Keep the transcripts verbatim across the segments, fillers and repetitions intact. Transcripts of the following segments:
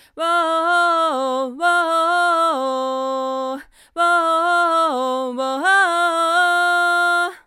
わーわーわーわー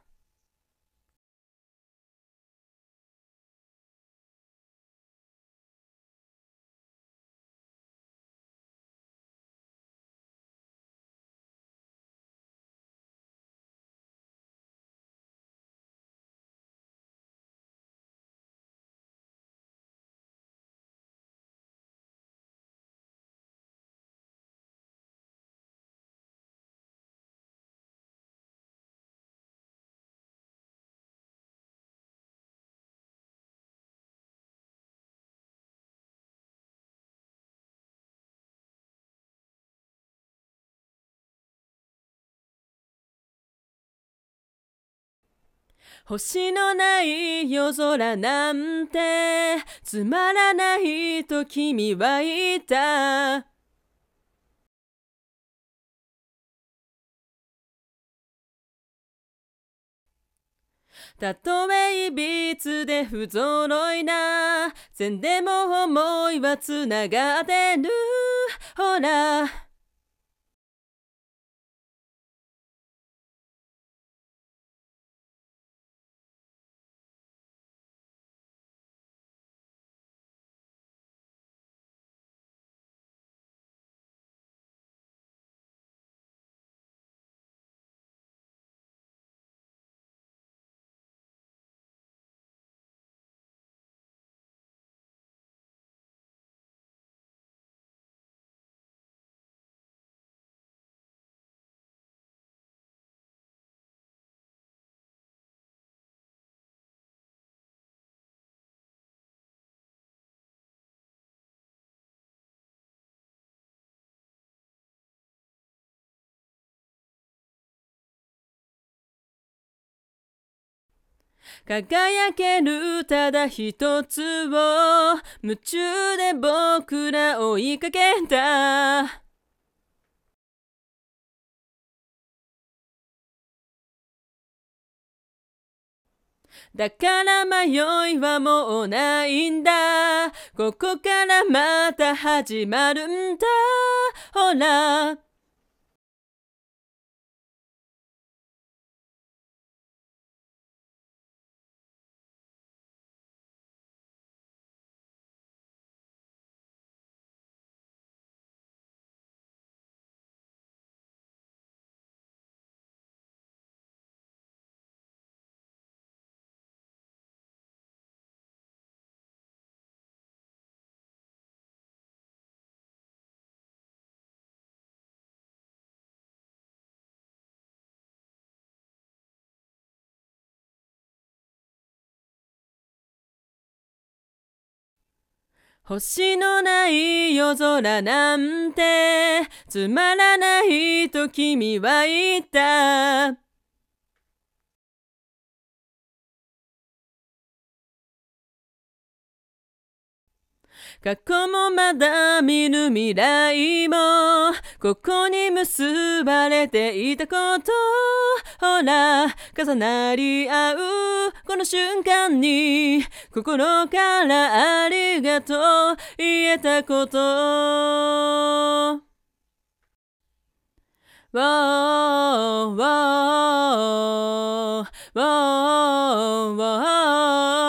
星のない夜空なんてつまらないと君は言った。たとえいびつで不揃いな線でも思いはつながってる。ほら輝けるただ一つを夢中で僕ら追いかけた。だから迷いはもうないんだ。ここからまた始まるんだ。ほら星のない夜空なんてつまらないと君は言った。過去もまだ見ぬ未来もここに結ばれていたこと。ほら重なり合うこの瞬間に心からありがとう言えたこと。わーわーわーわー